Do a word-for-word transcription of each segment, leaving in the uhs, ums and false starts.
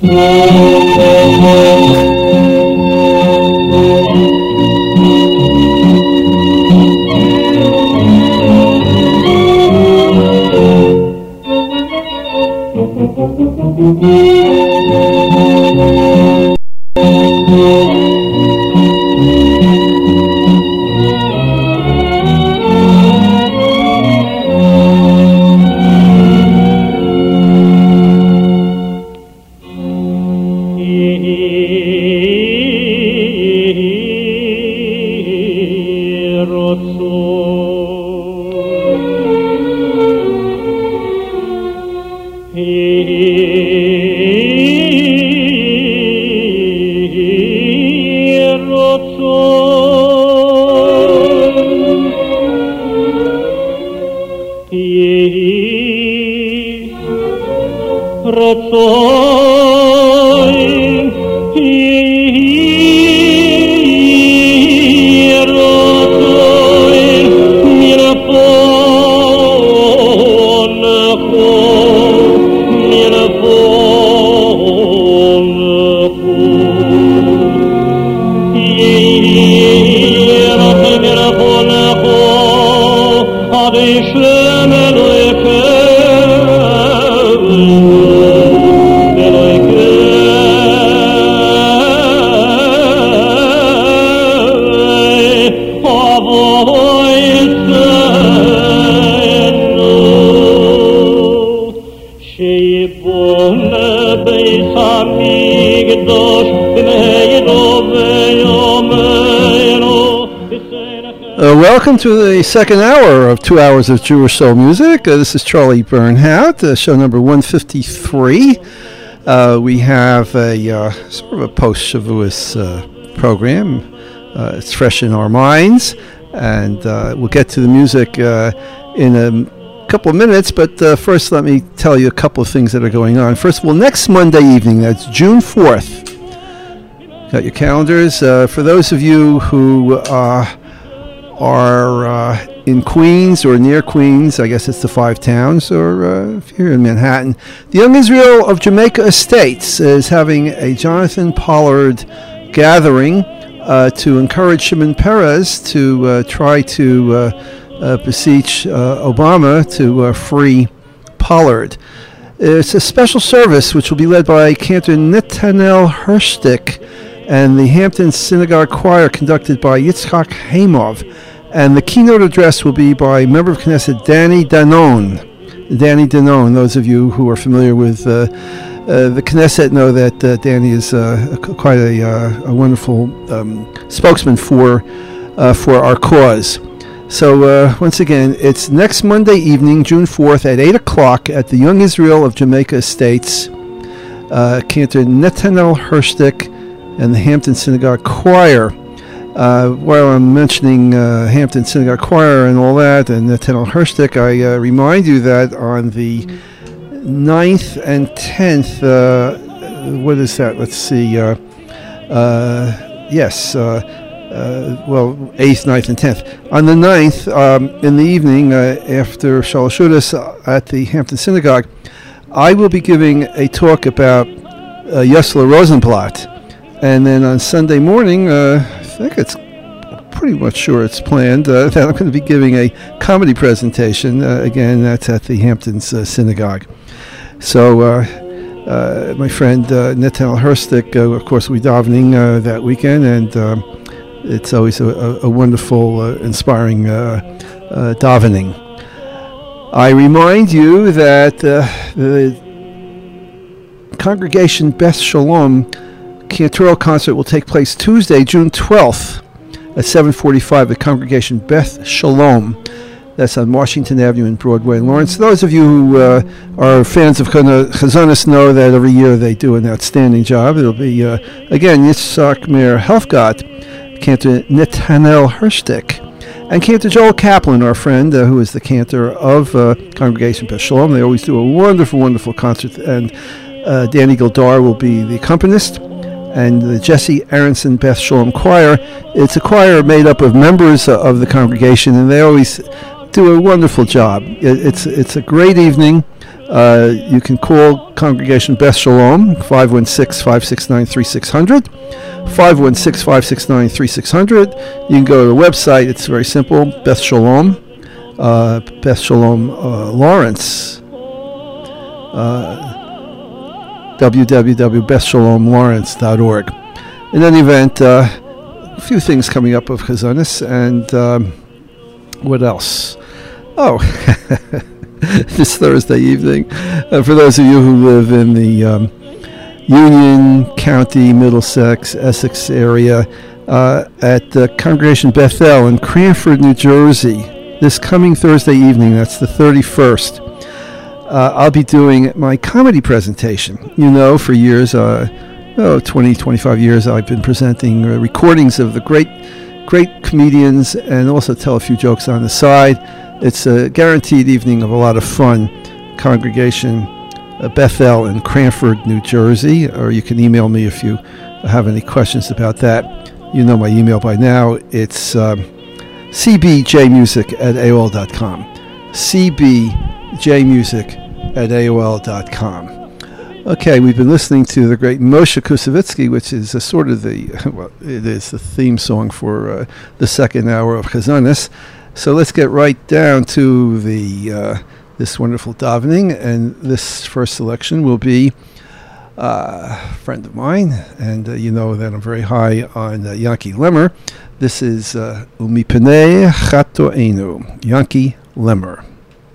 Welcome to the second hour of two hours of Jewish soul music. Uh, this is Charlie Bernhardt, uh, show number one fifty-three. Uh, we have a uh, sort of a post-Shavuos uh, program. Uh, it's fresh in our minds, and uh, we'll get to the music uh, in a couple of minutes, but uh, first let me tell you a couple of things that are going on. First of all, next Monday evening, that's June fourth. Got your calendars. Uh, for those of you who uh, are uh, in Queens or near Queens, I guess it's the five towns, or uh, if you're in Manhattan, the Young Israel of Jamaica Estates is having a Jonathan Pollard gathering uh, to encourage Shimon Peres to uh, try to uh, uh, beseech uh, Obama to uh, free Pollard. It's a special service which will be led by Cantor Netanel Hershtik and the Hampton Synagogue Choir, conducted by Yitzchak Haimov. And the keynote address will be by member of Knesset Danny Danon. Danny Danon, those of you who are familiar with uh, uh, the Knesset know that uh, Danny is uh, quite a, uh, a wonderful um, spokesman for uh, for our cause. So uh, once again, it's next Monday evening, June fourth, at eight o'clock at the Young Israel of Jamaica Estates. Uh, Cantor Netanel Hershtik and the Hampton Synagogue Choir. Uh, while I'm mentioning uh, Hampton Synagogue Choir and all that, and Netanel Hershtik, I uh, remind you that on the ninth and tenth, uh, what is that? Let's see. Uh, uh, yes, uh, uh, well, eighth, ninth, and tenth. On the ninth, um, in the evening, uh, after Shalosh Udas at the Hampton Synagogue, I will be giving a talk about uh, Yosler Rosenblatt. And then on Sunday morning, uh, I think it's pretty much sure it's planned uh, that I'm going to be giving a comedy presentation. Uh, again, that's at the Hamptons uh, Synagogue. So uh, uh, my friend uh, Netanel Hershtik, uh, of course, will be davening uh, that weekend, and um, it's always a, a wonderful, uh, inspiring uh, uh, davening. I remind you that uh, the Congregation Beth Shalom Cantoral concert will take place Tuesday, June twelfth at seven forty-five at Congregation Beth Shalom. That's on Washington Avenue in Broadway in Lawrence. Those of you who uh, are fans of Chazonis know that every year they do an outstanding job. It'll be, uh, again, Yitzhak Meir Helfgott, Cantor Netanel Hershtik, and Cantor Joel Kaplan, our friend, uh, who is the cantor of uh, Congregation Beth Shalom. They always do a wonderful, wonderful concert, and uh, Danny Gildar will be the accompanist. And the Jesse Aronson Beth Shalom Choir. It's a choir made up of members uh, of the congregation, and they always do a wonderful job. It, it's it's a great evening. Uh, you can call Congregation Beth Shalom, five one six, five six nine, three six zero zero, five one six, five six nine, three six zero zero. You can go to the website. It's very simple, Beth Shalom, uh, Beth Shalom uh, Lawrence, uh, w w w dot beth shalom lawrence dot org. In any event, uh, a few things coming up of Chazonis, and um, what else? Oh, this Thursday evening, uh, for those of you who live in the um, Union County, Middlesex, Essex area, uh, at the Congregation Bethel in Cranford, New Jersey, this coming Thursday evening, that's the thirty-first, uh, I'll be doing my comedy presentation. You know, for years, uh, oh, twenty, twenty-five years, I've been presenting uh, recordings of the great, great comedians and also tell a few jokes on the side. It's a guaranteed evening of a lot of fun. Congregation uh, Bethel in Cranford, New Jersey, or you can email me if you have any questions about that. You know my email by now. It's um, c b j music at a o l dot com. c b j music at a o l dot com. Okay, we've been listening to the great Moshe Kusevitsky, which is a sort of the, well, it is the theme song for uh, the second hour of Chazonis. So let's get right down to the uh, this wonderful davening, and this first selection will be uh, a friend of mine, and uh, you know that I'm very high on uh, Yanki Lemmer. This is uh, Umi Penei Chatoenu, Yanki Lemmer.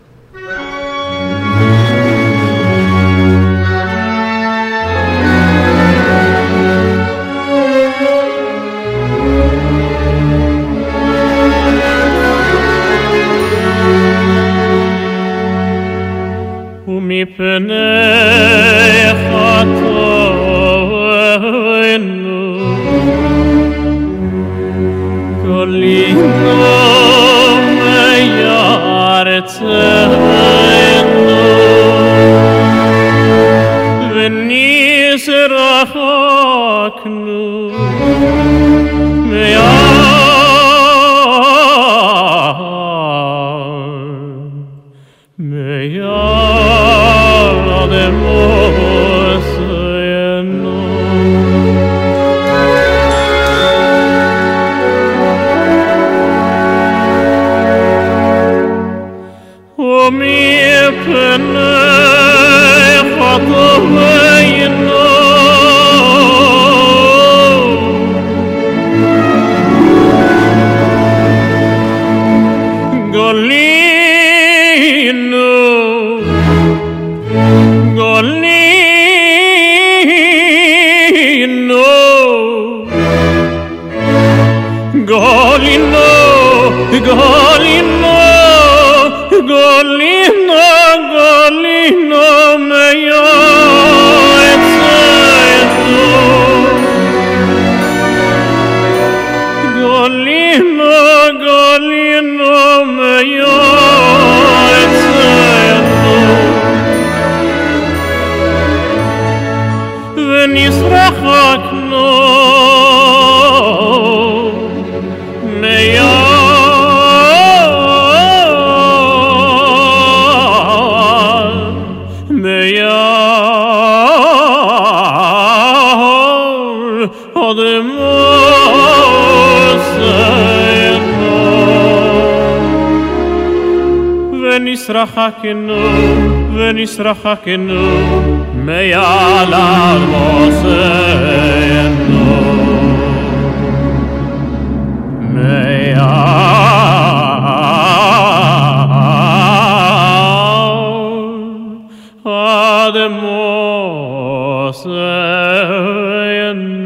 מפני חטאינו גלינו מארצנו ונזרחנו ונשרחקנו, ונשרחקנו מעל ארמוסנו, מעל אדמוסנו.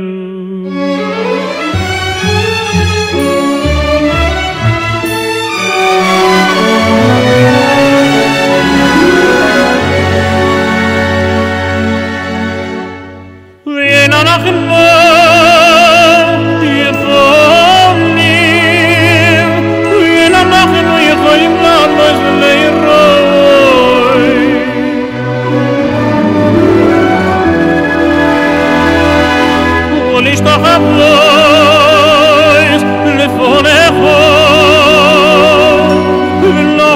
לפונך ולא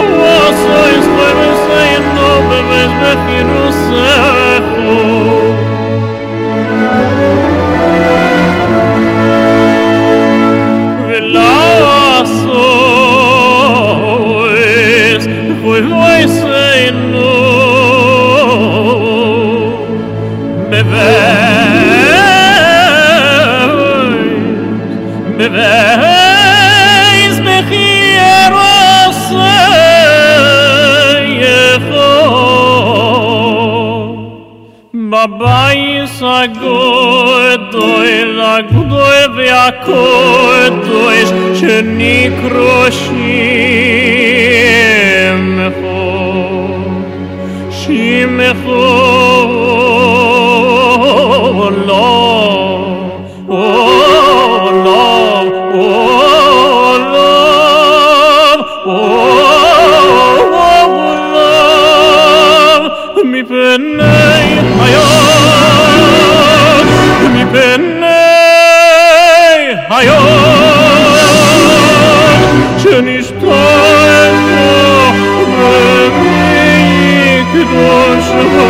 beweis beweis bechiaroseicho Babais agodoy lagodoy ve'akodoy shenikro shimecho shimecho lo oh lo oh lo oh lo mi penei hayot mi penei hayot shenishtoyno b'mikdosh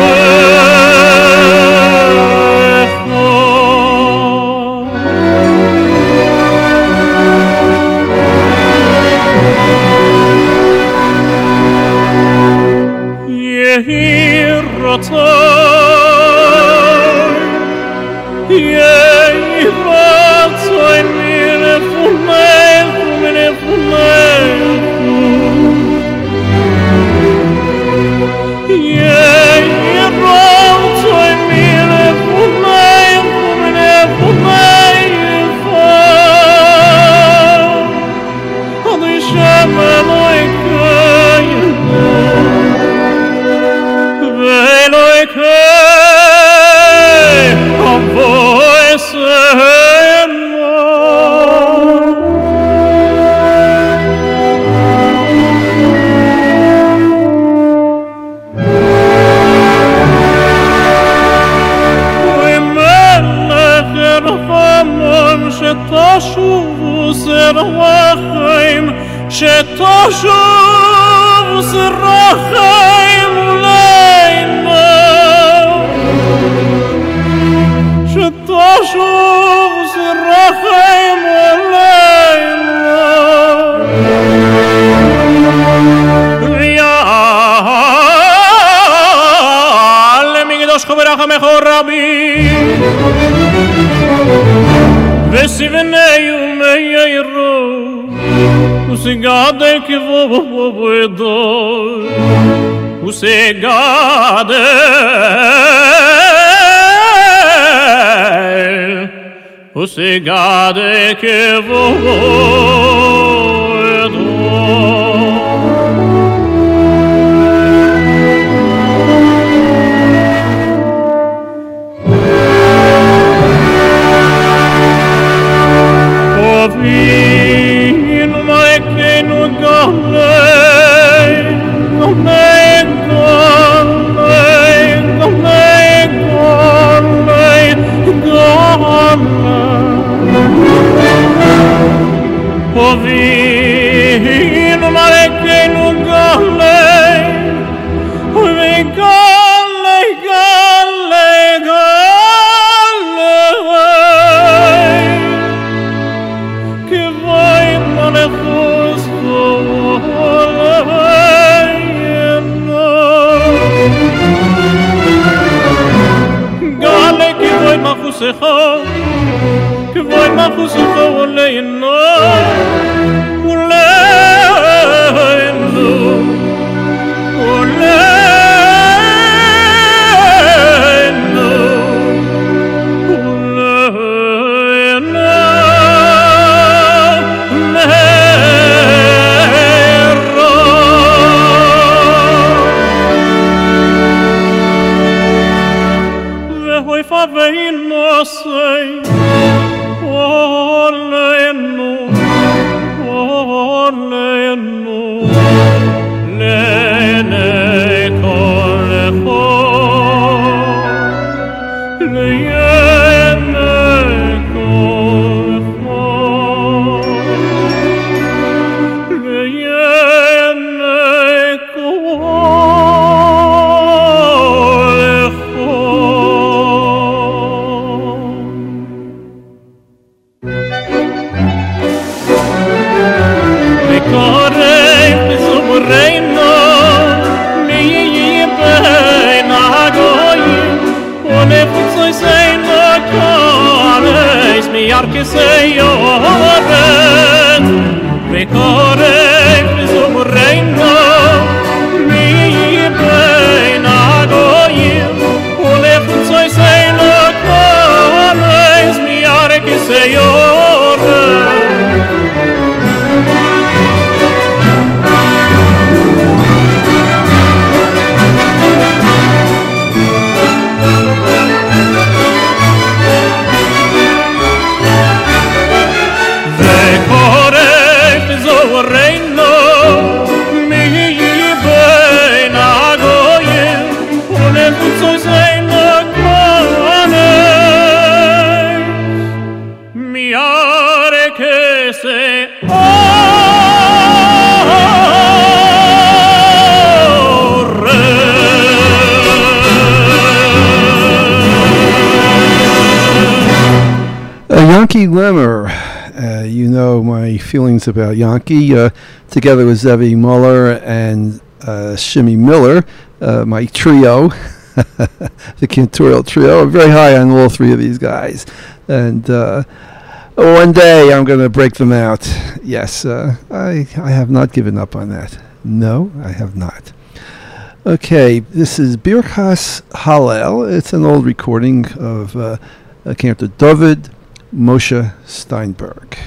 שתשוב וסרחיים אולינו שתשוב וסרחיים אולינו ויעל למקדושך ברחמך רבי וסיבני ומיירו Usegade che vovedo Usegade Usegade che vovedo Oh, vino mai che non gollei, gollei, gollei, gollei, gollei, gollei. Oh, vino mai che non gollei, gollei, gollei, gollei. כבוי מחוסך עולנו עולנו עולנו עולנו מהרו והוי פאווינו עשי Olenu, olenu, lene kolecho, lene kolecho, lene kolecho. Reino, mi yibe na goyim, one soy sein la cares mi arche sei oren recore so reino mi beina goyim ole soy sein la cares mi arche sei oren Yankee Lemmer, uh, you know my feelings about Yankee, uh, together with Zevi Muller and uh, Shimmy Miller, uh, my trio, the Cantorial Trio. I'm very high on all three of these guys. And uh, one day I'm going to break them out. Yes, uh, I, I have not given up on that. No, I have not. Okay, this is Birchas Hallel. It's an old recording of uh, Cantor David Moshe Steinberg.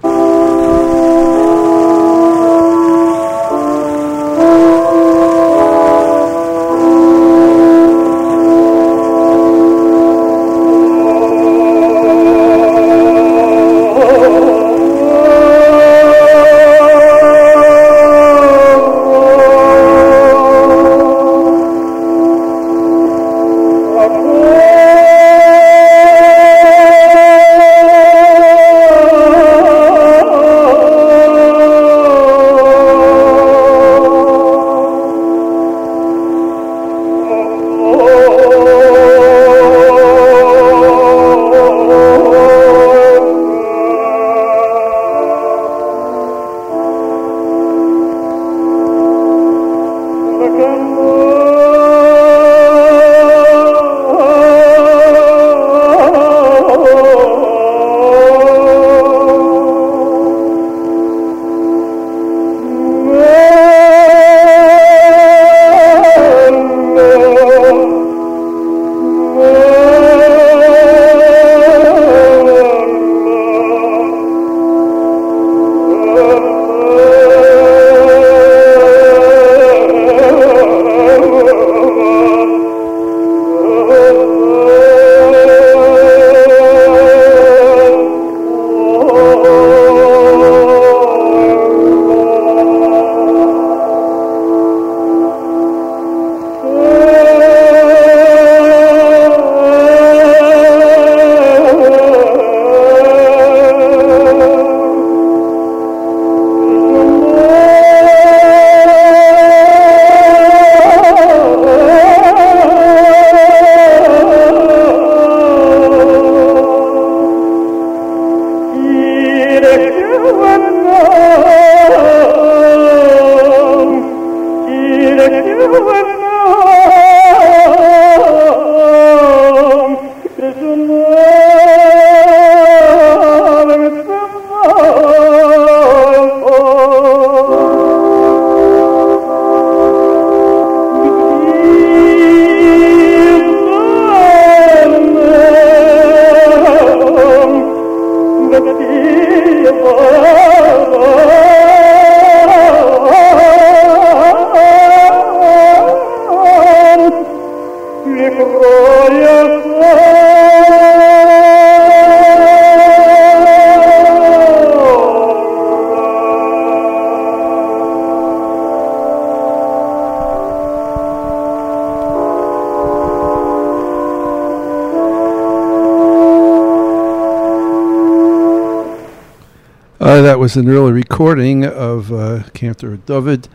Uh, that was an early recording of uh, Cantor David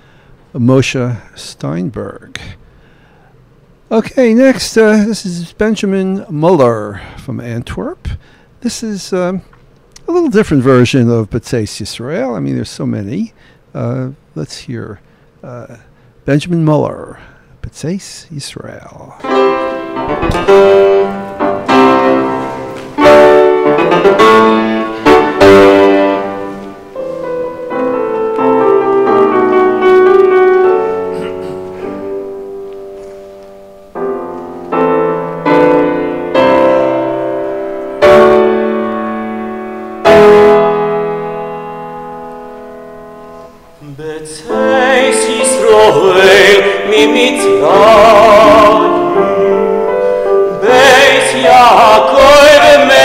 Moshe Steinberg. Okay, next, uh, this is Benjamin Muller from Antwerp. This is um, a little different version of B'tzeis Yisrael. I mean, there's so many. Uh, let's hear uh, Benjamin Muller, B'tzeis Yisrael. בצייס ישראל ממצרים בית יעקב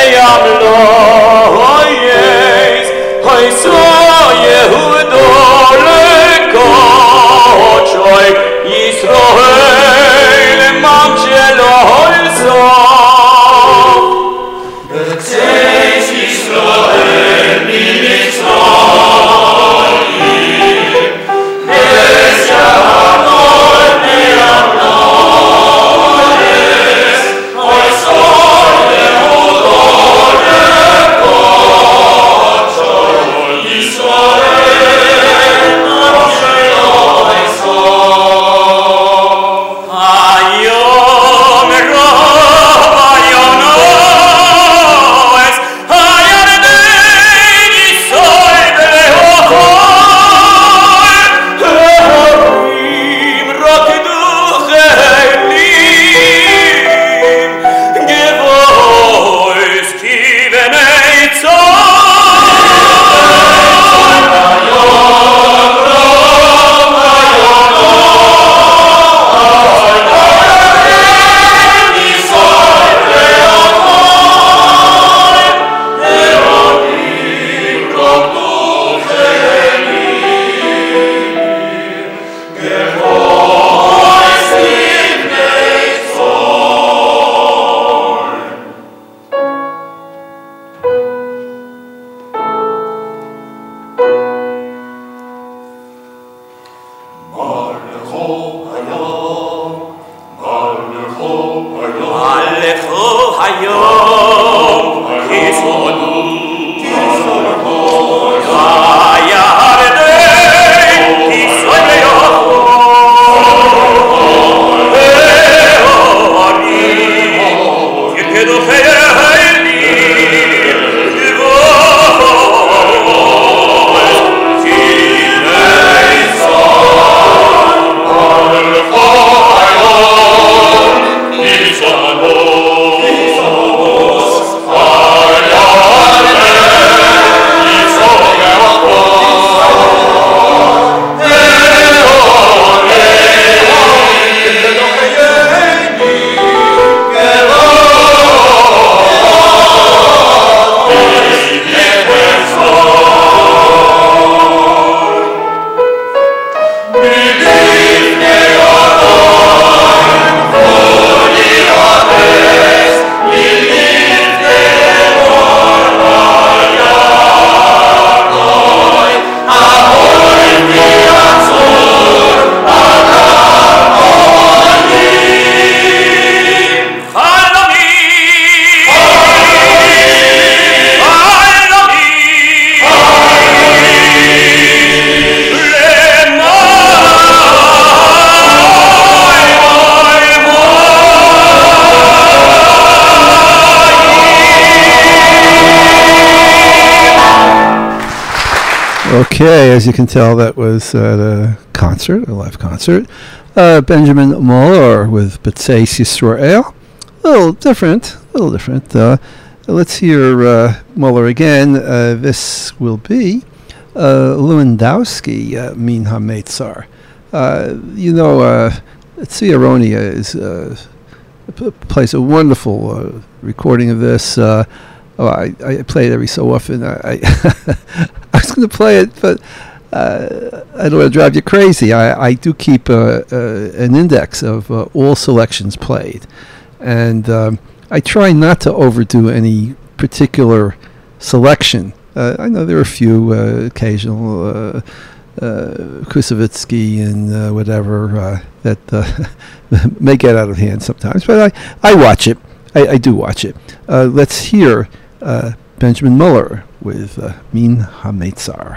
מימלויס היסו יהודו לקודשוי ישראל ממשלו יסוף בצייס ישראל ממצרים בית יעקב מימלויס היסו יהודו לקודשוי ישראל ממשלו יסוף היום רוב היונס הירדן ישראל ולהוחוי ההרים רקדו חיילים גבוהס כיווני צאן היום רוב היונס ישראל ולהוחוי ההרים רקדו חיילים גבוהס כיווני צאן הלכו היום כיסונו הירדן כיסוי ליוחוי ההרים ירקדו חיילים גבוהס כיווני צאן הלכו היום כיסונו Okay, as you can tell, that was at a concert, a live concert. Uh, Benjamin Moller with B'tzeis Yisrael. A little different, a little different. Uh, let's hear uh, Moller again. Uh, this will be uh, Lewandowski, uh, Min HaMeitzar. Uh, you know, uh, Tzvi Aronia is, uh, p- plays a wonderful uh, recording of this. Uh, oh, I, I play it every so often. I, I, I was going to play it, but uh, I don't want to drive you crazy. I, I do keep uh, uh, an index of uh, all selections played. And um, I try not to overdo any particular selection. Uh, I know there are a few uh, occasional uh, uh, Kusevitsky and uh, whatever uh, that uh, may get out of hand sometimes, but I, I watch it. I, I do watch it. Uh, let's hear uh, Benjamin Muller with uh, Min HaMeitzar.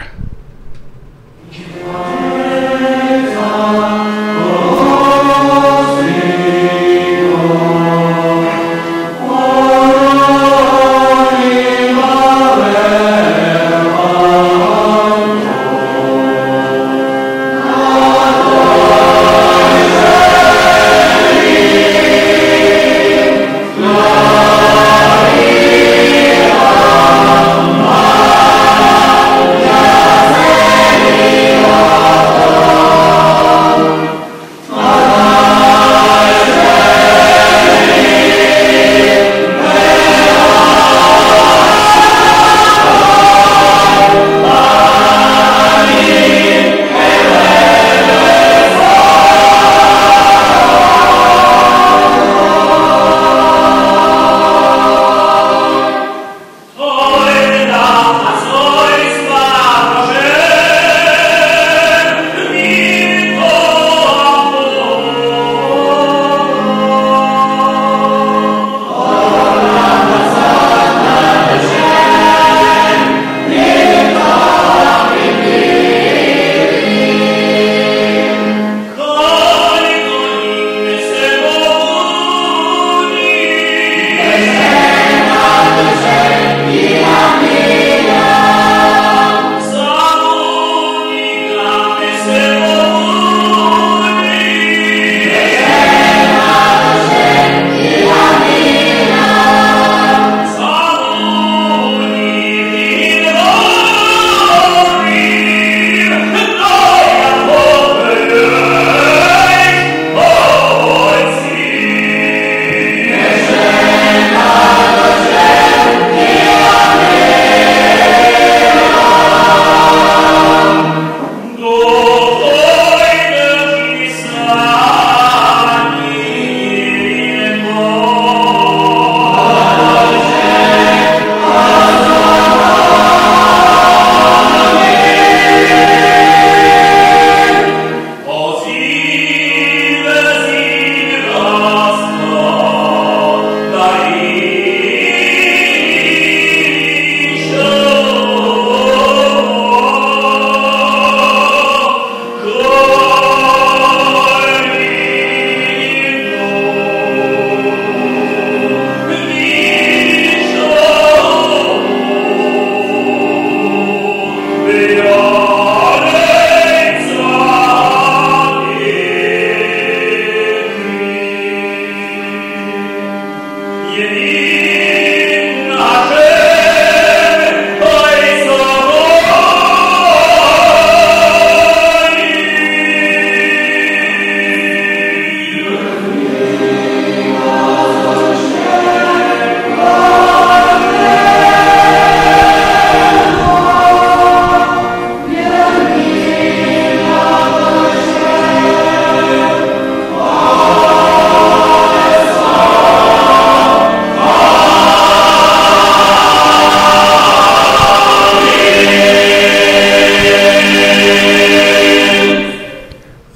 Yeah.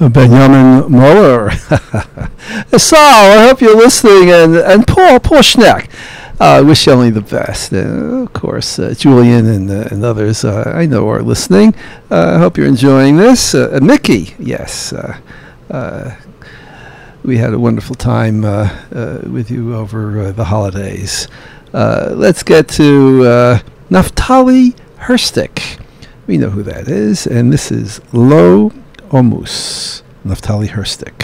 Benjamin Moeller. Sal, I hope you're listening, and, and Paul, Paul Schneck. I uh, wish you only the best. Uh, of course, uh, Julian and, uh, and others uh, I know are listening. I uh, hope you're enjoying this. Uh, Mickey, yes. Uh, uh, we had a wonderful time uh, uh, with you over uh, the holidays. Uh, let's get to uh, Naftali Herstik. We know who that is, and this is Lo Omus, Naftali Herstik.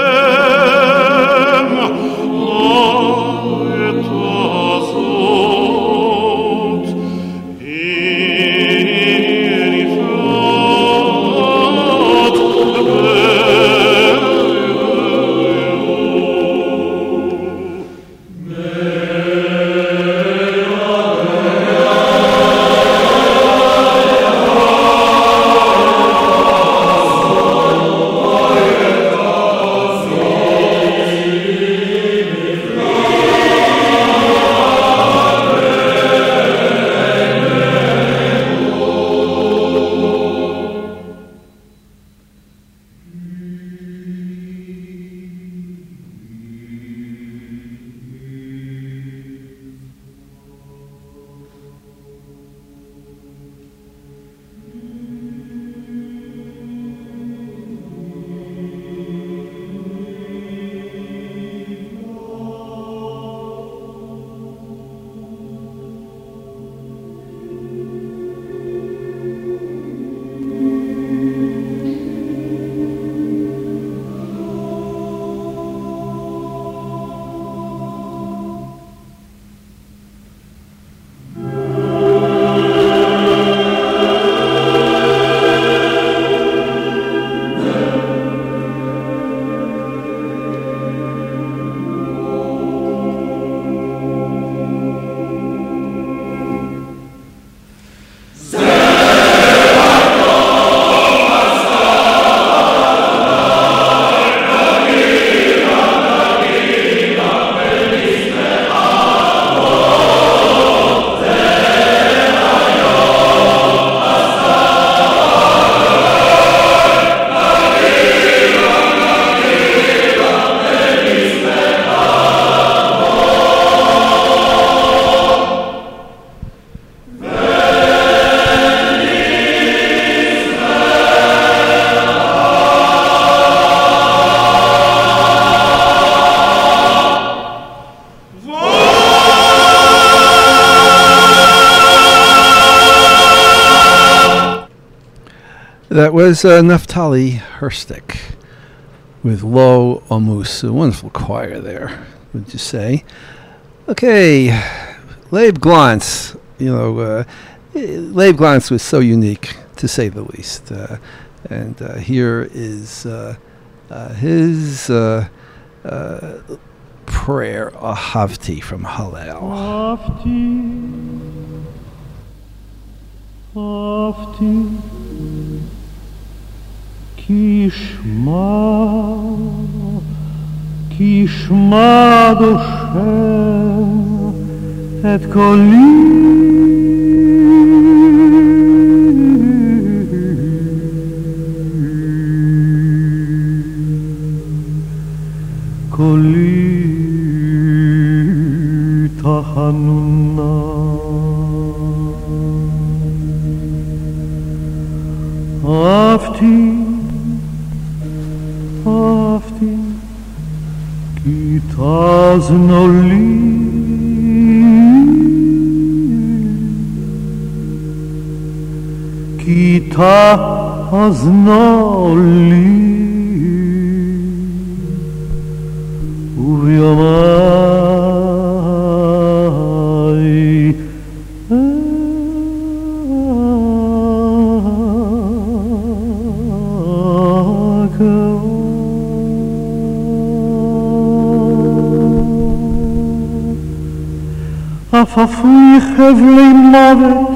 That was uh, Naftali Herstik with Lo Omus, a wonderful choir there, would you say? Okay, Leib Glantz. You know, uh, Leib Glantz was so unique, to say the least. Uh, and uh, here is uh, uh, his uh, uh, prayer, Ahavti, from Hallel. Ahavti, Ahavti, Kishma, Kishma Doshem, Et Koli. Koli tahanuna Afti, afti Ki taznoli Ki taznoli Uviyamai Afafui חבלי מוות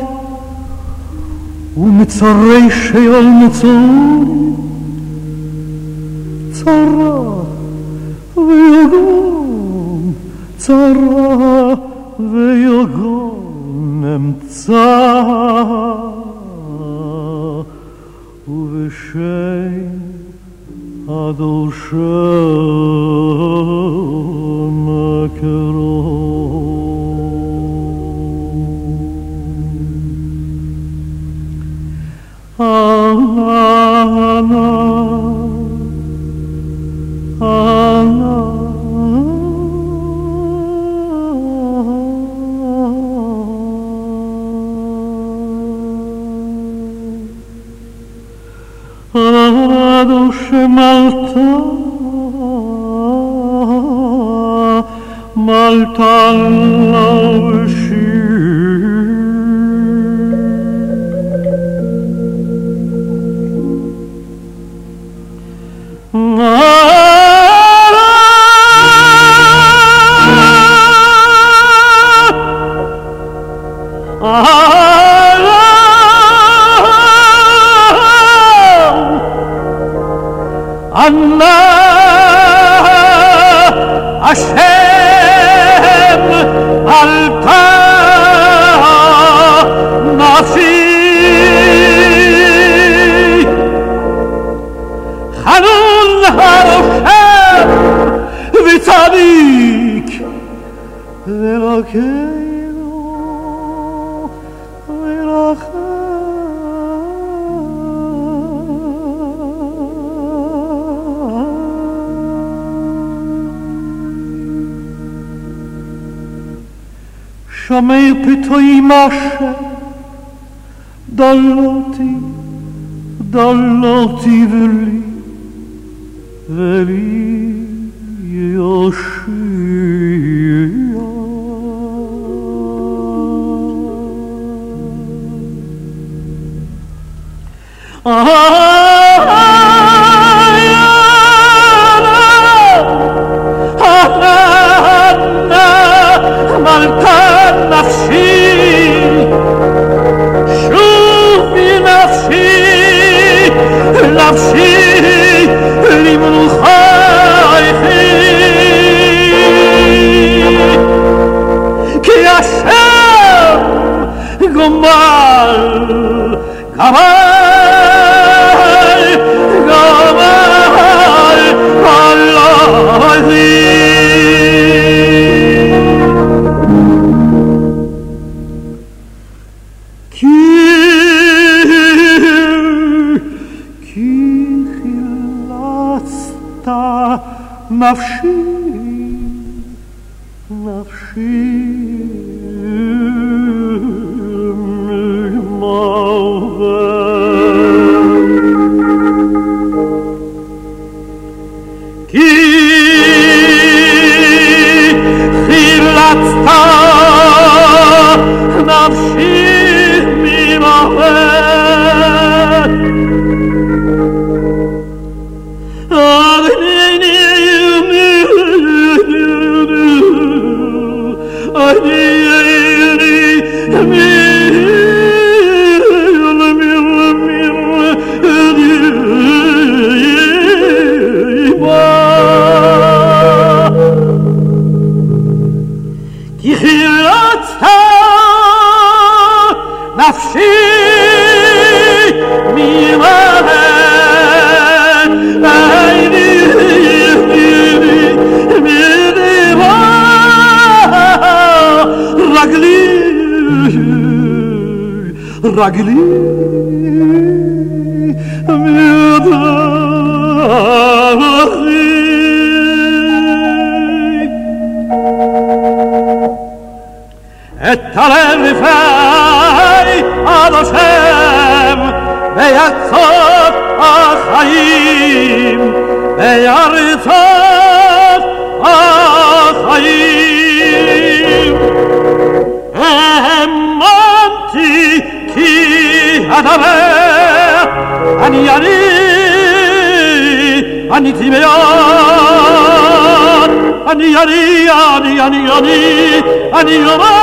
ומצרי שיול מצור צרה ויגון צרה ויגון אמצא ובשם הדושן הקרוב Adoshem alta שומר פתוי משה דלותי דלותי ולי ולי יושיע נפשי, נפשי ממוות. כי חילצת נפשי ממוות. רגלי מדרכי את הלב לפי עד השם ביצות החיים בירצות החיים האמנתי כי הדבר אני אני אני תמיד אני אני אני אני אני אני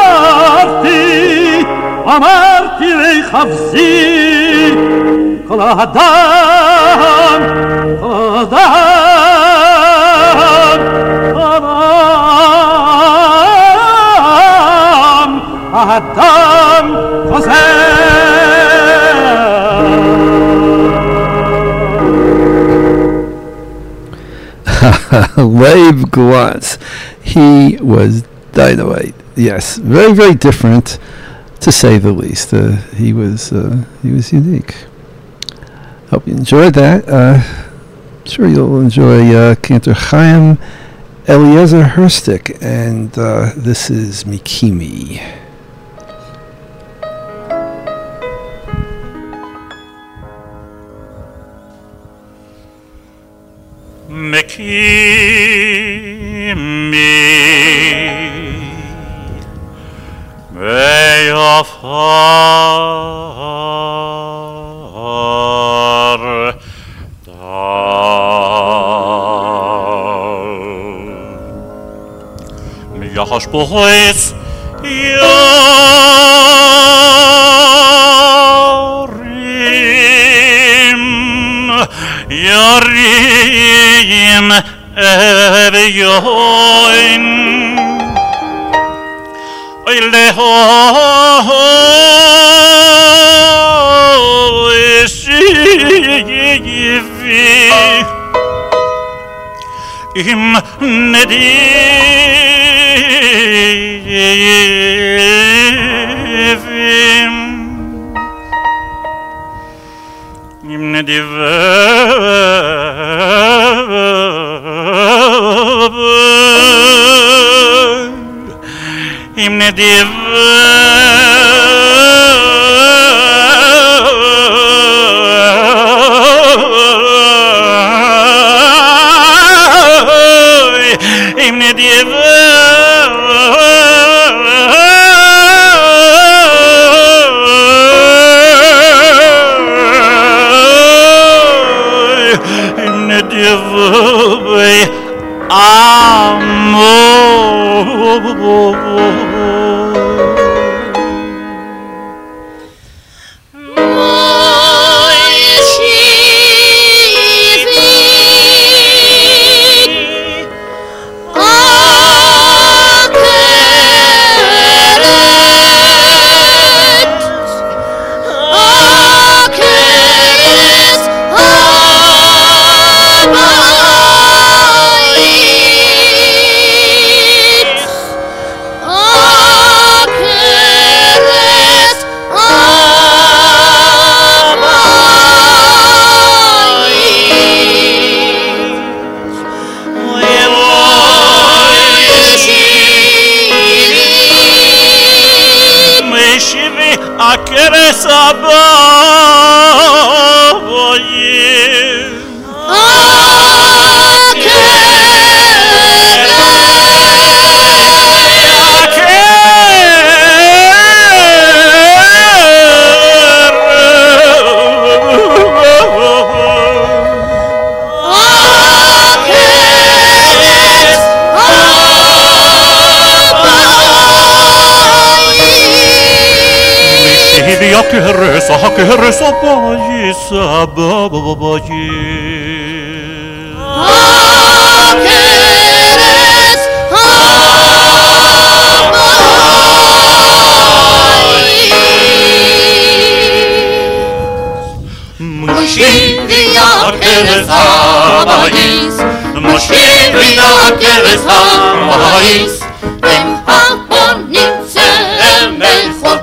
אמרתי אמרתי וחפזי כל האדם כל האדם האדם האדם חוזר Leib Glantz. He was dynamite. Yes, very, very different, to say the least. Uh, he was uh, he was unique. Hope you enjoyed that. Uh, sure you'll enjoy uh, Cantor Chaim Eliezer Herstick, and uh, this is Mikimi. Mikimi יחש פוחס ירים ירים אביון אוי להוי שיבי im nedivim im nedivim im nedivim im nedivim im nedivim amor Akeres aboyim Akeres, akeres aboyis, aboyis Akeres aboyis Moshivi akeres aboyis Moshivi akeres aboyis Em habonim semechot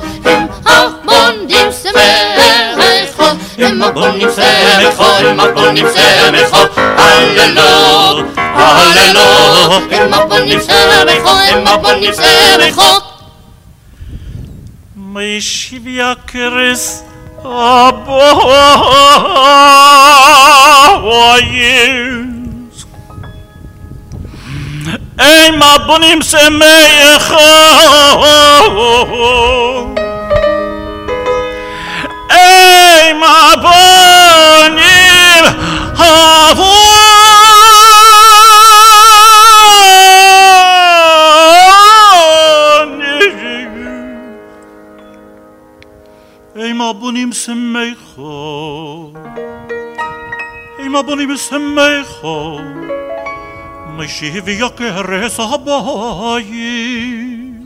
Em abonim semecho, em abonim semecho, Hallelu, Hallelu. Em abonim semecho, em abonim semecho. Meishivi akeres aboyis Em abonim semecho Em abonim avonim Em abonim semecho Em abonim semecho Meshivi akeres aboyis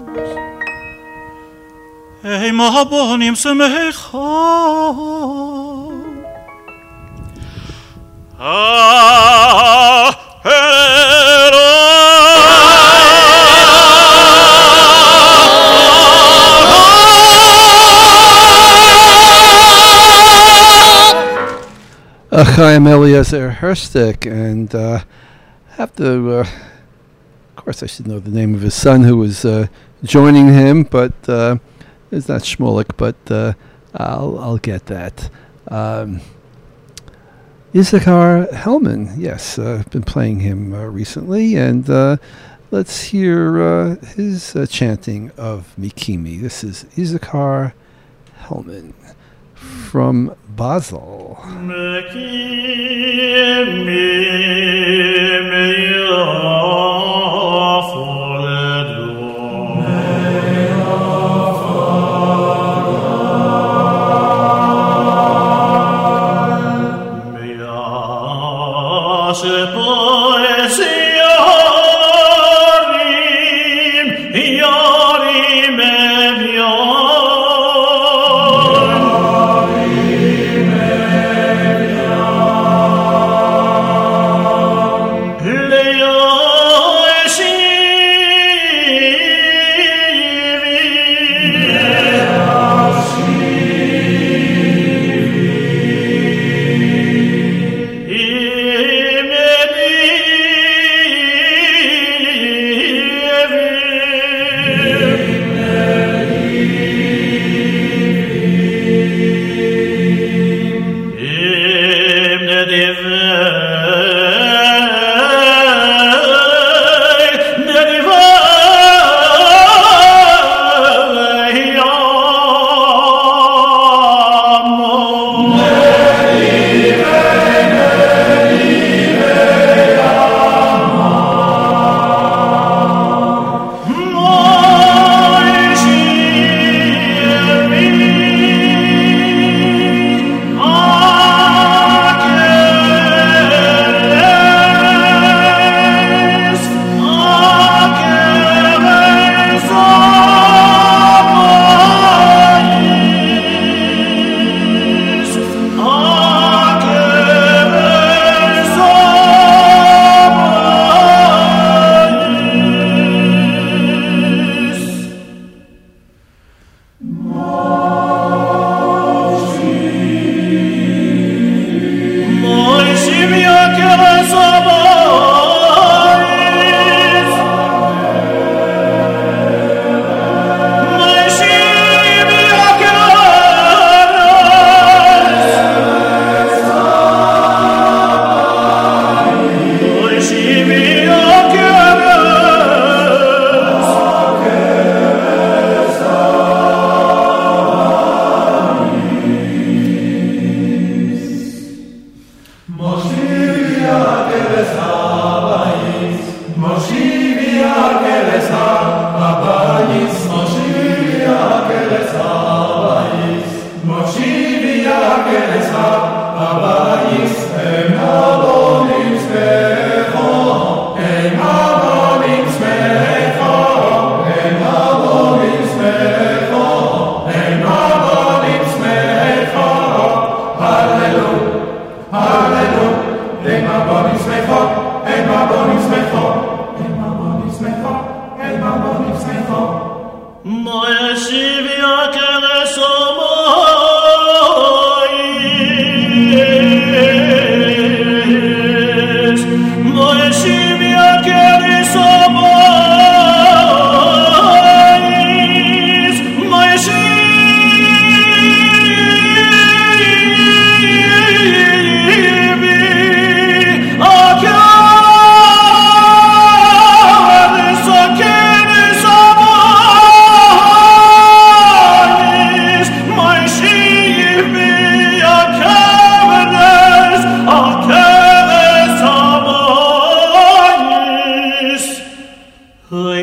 Em abonim semecho Chaim Eliezer Herstek, and uh, have to, uh, of course I should know the name of his son who was uh, joining him, but uh, it's not Shmulik, but uh, I'll I'll get that. Um, Issachar Hellman, yes, uh, I've been playing him uh, recently, and uh, let's hear uh, his uh, chanting of Mikimi. This is Issachar Hellman from Basel. Mikimi,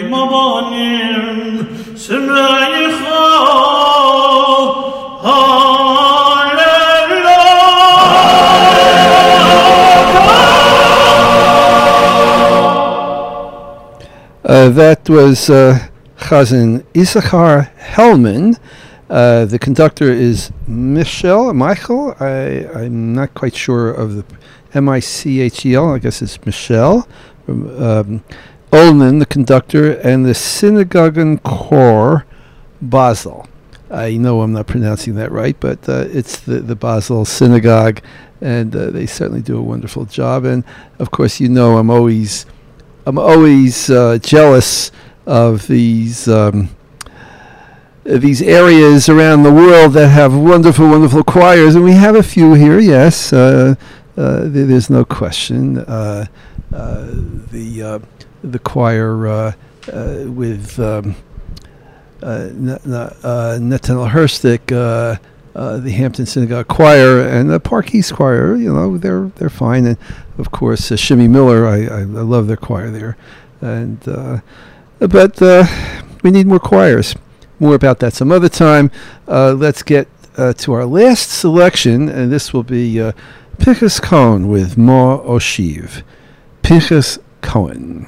Mabonim Simeicha Uh, that was uh, Chazan Issachar Hellman. Uh, the conductor is Michel, Michael. I, I'm not quite sure of the M I C H E L. I guess it's Michel. Um, Ullman, the conductor, and the Synagogan Chor Basel. I know I'm not pronouncing that right, but uh, it's the, the Basel Synagogue, and uh, they certainly do a wonderful job. And of course, you know, I'm always, I'm always uh, jealous of these um, these areas around the world that have wonderful, wonderful choirs, and we have a few here. Yes, uh, uh, th- there's no question. Uh, uh, the uh, the choir uh, uh, with um, uh, N- N- uh, Netanel Herstik, uh, uh, the Hampton Synagogue Choir, and the Park East Choir. You know, they're they're fine, and of course uh, Shimmy Miller. I, I I love their choir there, and uh, but uh, we need more choirs. More about that some other time. Uh, let's get uh, to our last selection, and this will be uh, Pinchas Cohen with Ma Oshiv. Pinchas Cohen.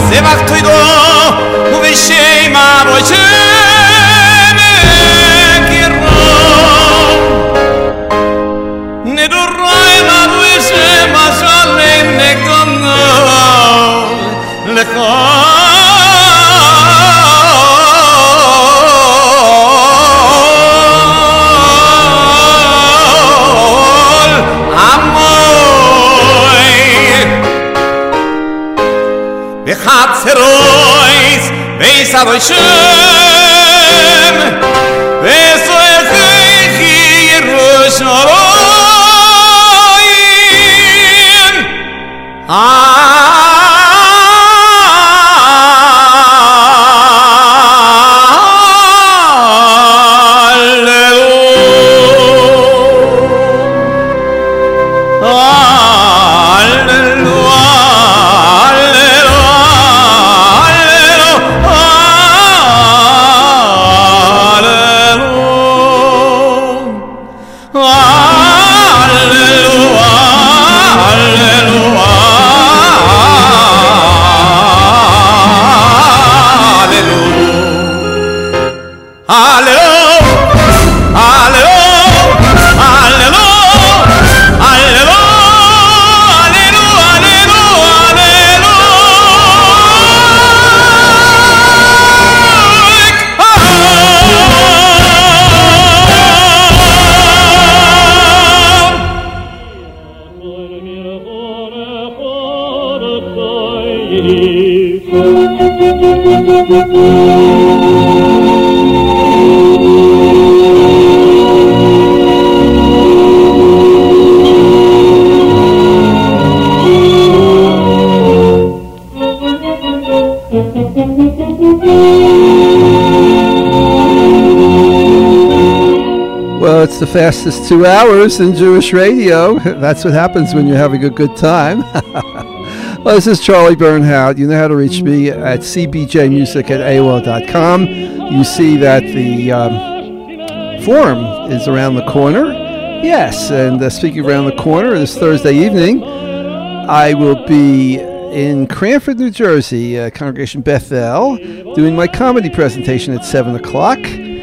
Shema, Well, it's the fastest two hours in Jewish radio. That's what happens when you're having a good time. Well, this is Charlie Bernhardt. You know how to reach me at c b j music at a o l dot com. You see that the um, forum is around the corner. Yes, and uh, speaking around the corner, this Thursday evening, I will be in Cranford, New Jersey, uh, Congregation Bethel, doing my comedy presentation at seven o'clock.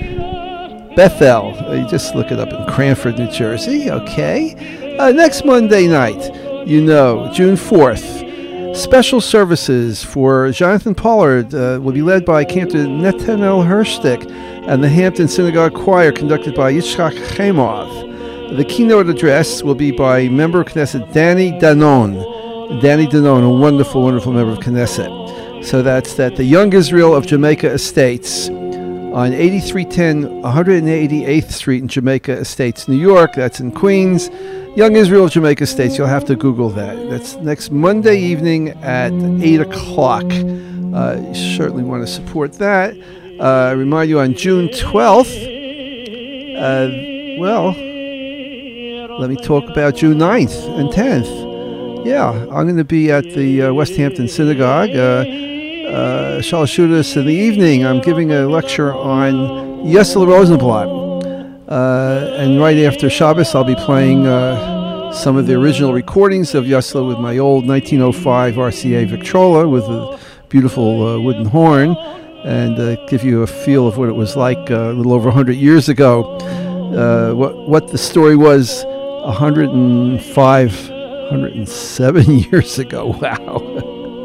Bethel, uh, you just look it up in Cranford, New Jersey, okay. Uh, next Monday night, you know, June fourth, special services for Jonathan Pollard uh, will be led by Cantor Netanel Hershtik and the Hampton Synagogue Choir, conducted by Yitzchak Chemov. The keynote address will be by member of Knesset Danny Danon. Danny Danon, a wonderful, wonderful member of Knesset. So that's at the Young Israel of Jamaica Estates on eighty-three ten one hundred eighty-eighth Street in Jamaica Estates, New York. That's in Queens. Young Israel of Jamaica Estates. You'll have to Google that. That's next Monday evening at eight o'clock. Uh, you certainly want to support that. Uh, I remind you, on June twelfth, uh, well, let me talk about June ninth and tenth. Yeah, I'm going to be at the uh, West Hampton Synagogue. Uh, Uh, Shalashudas in the evening. I'm giving a lecture on Yossele Rosenblatt. Uh, and right after Shabbos, I'll be playing uh, some of the original recordings of Yossele with my old nineteen oh five R C A Victrola with a beautiful uh, wooden horn, and uh, give you a feel of what it was like uh, a little over one hundred years ago. Uh, what, what the story was one hundred five, one hundred seven years ago. Wow.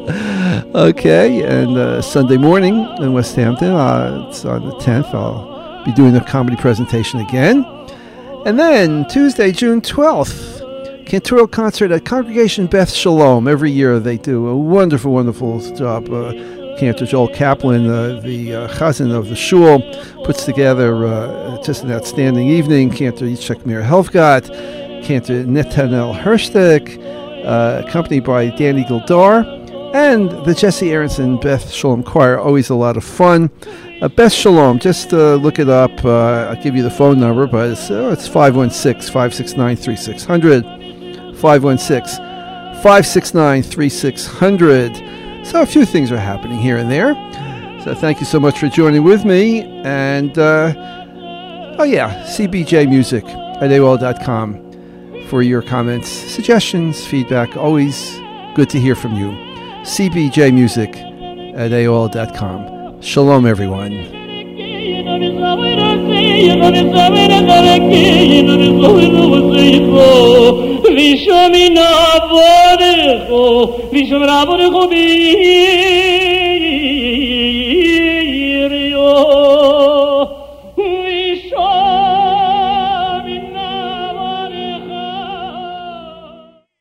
Okay, and uh, Sunday morning in West Hampton, uh, it's on the tenth, I'll be doing a comedy presentation again. And then Tuesday, June twelfth, cantorial concert at Congregation Beth Shalom. Every year they do a wonderful, wonderful job. Uh, Cantor Joel Kaplan, uh, the uh, chazan of the shul, puts together uh, just an outstanding evening. Cantor Yitzchak Meir Helfgott, Cantor Netanel Hershtik, uh, accompanied by Danny Gildar, and the Jesse Aronson Beth Shalom Choir. Always a lot of fun. Uh, Beth Shalom, just uh, look it up. Uh, I'll give you the phone number, but it's, uh, it's five one six, five six nine, three six zero zero. five one six, five six nine, three six zero zero. So a few things are happening here and there. So thank you so much for joining with me. And, uh, oh yeah, c b j music at a o l dot com for your comments, suggestions, feedback. Always good to hear from you. c b j music at a o l dot com. Shalom, everyone. Vishomina Bodecho, Vishomina Bodecho